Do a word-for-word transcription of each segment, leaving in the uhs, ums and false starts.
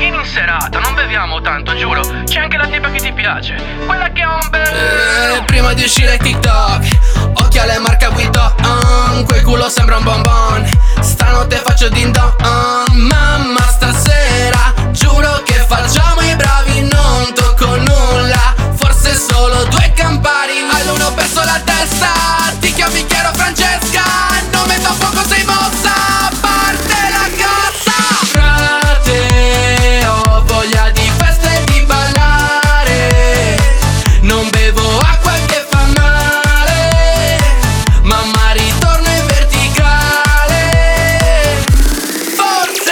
vieni in serata, non beviamo tanto, giuro. C'è anche la tipa che ti piace, quella che ha un bel... eh, Prima di uscire TikTok, occhiale marca Vuitton, quel culo sembra un bonbon. Stanotte faccio din don. Mamma stasera, giuro che facciamo i bravi, non tocco nulla. Forse solo due campari. All'uno ho perso la testa, ti chiami Chiaro Francesca. Nome da poco sei mossa, parte la cassa. Frate, ho voglia di festa e di ballare. Non bevo acqua che fa male. Mamma ritorno in verticale. Forse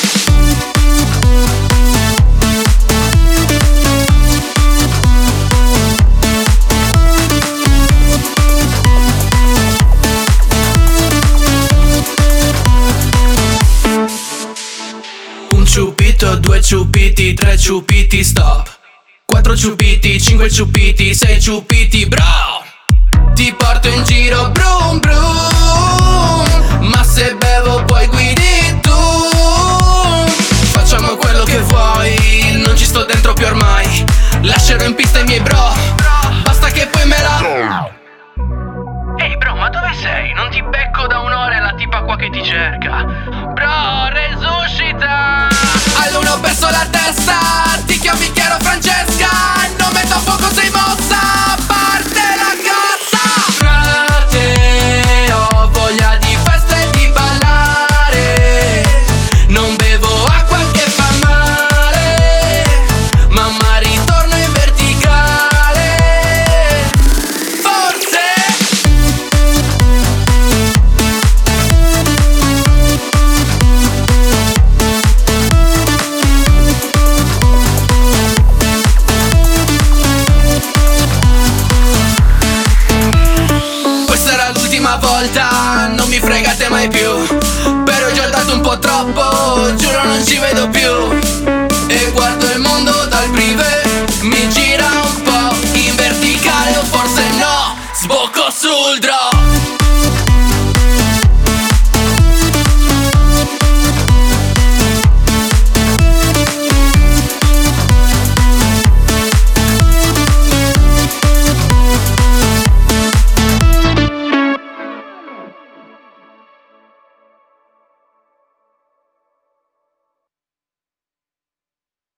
un ciupito, due ciupiti, tre ciupiti, stop. Quattro ciupiti, cinque ciupiti, sei ciupiti, bro. Ti porto in giro, brum brum. Ma se bevo poi guidi tu. Facciamo quello che vuoi, non ci sto dentro più ormai. Lascerò in pista i miei bro, basta che poi me la... Ehi bro, ma dove sei? Non ti becco da un'ora e la tipa qua che ti cerca. Bro, resuscita! All'uno ho perso la testa, ti chiami Chiaro Francesca. Nome da poco sei mossa, parte la cassa. Frate, ho voglia di festa e di ballare. Non bevo acqua che fa male. Mamma ritorno in verticale. Forse questa era l'ultima volta, non mi fregate mai più. Però ho già dato un po' troppo, giuro non ci vedo più. E guardo il mondo dal privé, mi gira un po' in verticale o forse no, sbocco sul drop.